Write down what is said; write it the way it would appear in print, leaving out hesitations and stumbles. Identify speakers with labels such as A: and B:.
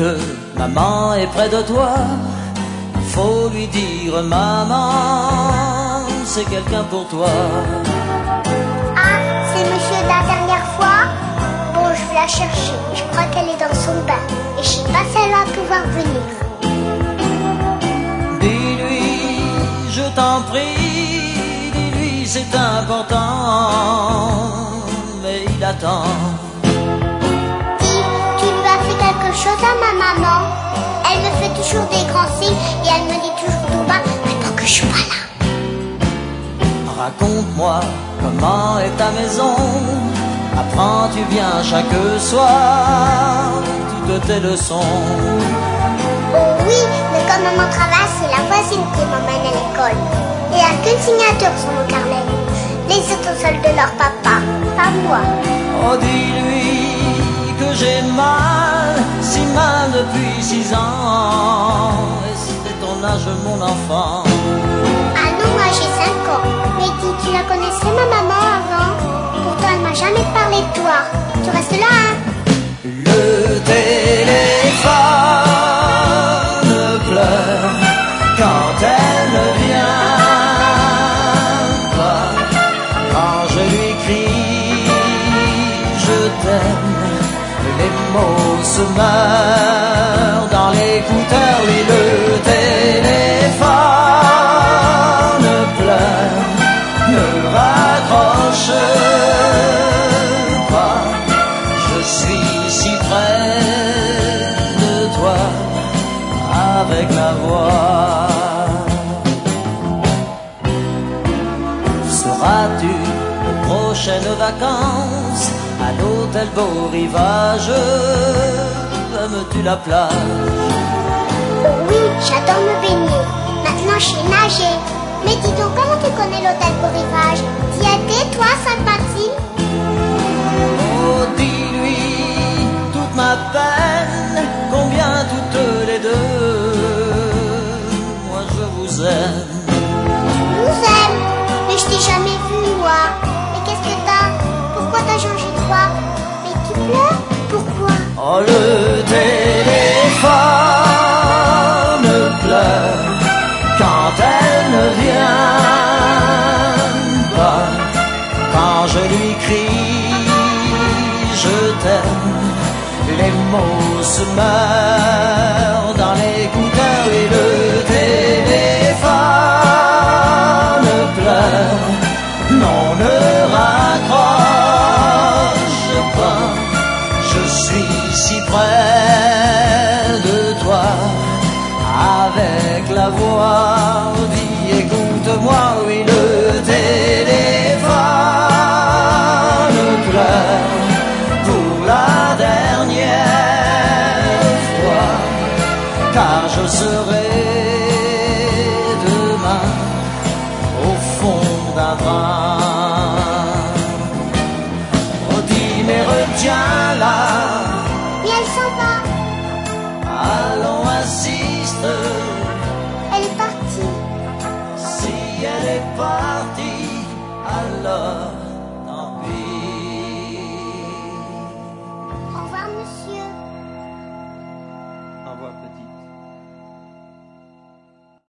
A: maman est près de toi. Il faut lui dire, maman, c'est quelqu'un pour toi.
B: Ah, c'est monsieur de la dernière fois? Bon, je vais la chercher. Je crois qu'elle est dans son bain. Et je sais pas si elle va pouvoir venir.
A: Dis-lui, je t'en prie, dis-lui, c'est important. Mais il attend.
B: Dis, tu lui as fait quelque chose à ma maman? Elle me fait toujours des grands signes et elle me dit toujours tout bas, mais pour que je suis pas là.
A: Raconte-moi comment est ta maison. Apprends-tu bien chaque soir toutes tes leçons?
B: Oh oui, mais comme maman travaille, c'est la voisine qui m'emmène à l'école. Il n'y a qu'une signature sur mon carnet. Les autres seuls de leur papa, pas moi.
A: Oh, dis-lui que j'ai mal, si mal depuis 6 ans. Et c'était ton âge, mon enfant.
B: Ah non, moi j'ai 5 ans. Mais dis, tu la connaissais ma maman avant? Pourtant elle m'a jamais parlé de toi. Tu restes là, hein?
A: Le téléphone pleure quand elle ne vient pas. Quand je lui crie je t'aime, les mots se meurent dans l'écouteur. Oui, le téléphone pleure, ne raccroche pas. Je suis si près de toi avec la voix. Seras-tu aux prochaines vacances à l'hôtel Beau Rivage? Aimes-tu la plage?
B: Oh oui, j'adore me baigner. Maintenant je sais nager. Mais dis donc, comment tu connais l'hôtel Beau Rivage? T'y étais, toi, Sainte-Maxime?
A: Oh, dis-lui toute ma peine, combien toutes les deux, moi je vous aime.
B: Nous aime. Mais je t'ai jamais vu, moi. Mais qu'est-ce que t'as? Pourquoi t'as changé de voix? Mais tu pleures? Pourquoi?
A: Oh, le téléphone pleure quand elle ne vient pas. Quand je lui crie je t'aime, les mots se meurent dans l'écouteur. Et le téléphone pleure, non, ne raccroche pas. Je suis si près de toi avec la voix. Dis, écoute-moi, oui, le téléphone pleure pour la dernière fois, car je serai demain au fond d'un train. Oh, dis, mais retiens-la.
B: Mais elle s'en va.
A: Allons, assiste.
B: Elle est partie.
A: Si elle est partie, alors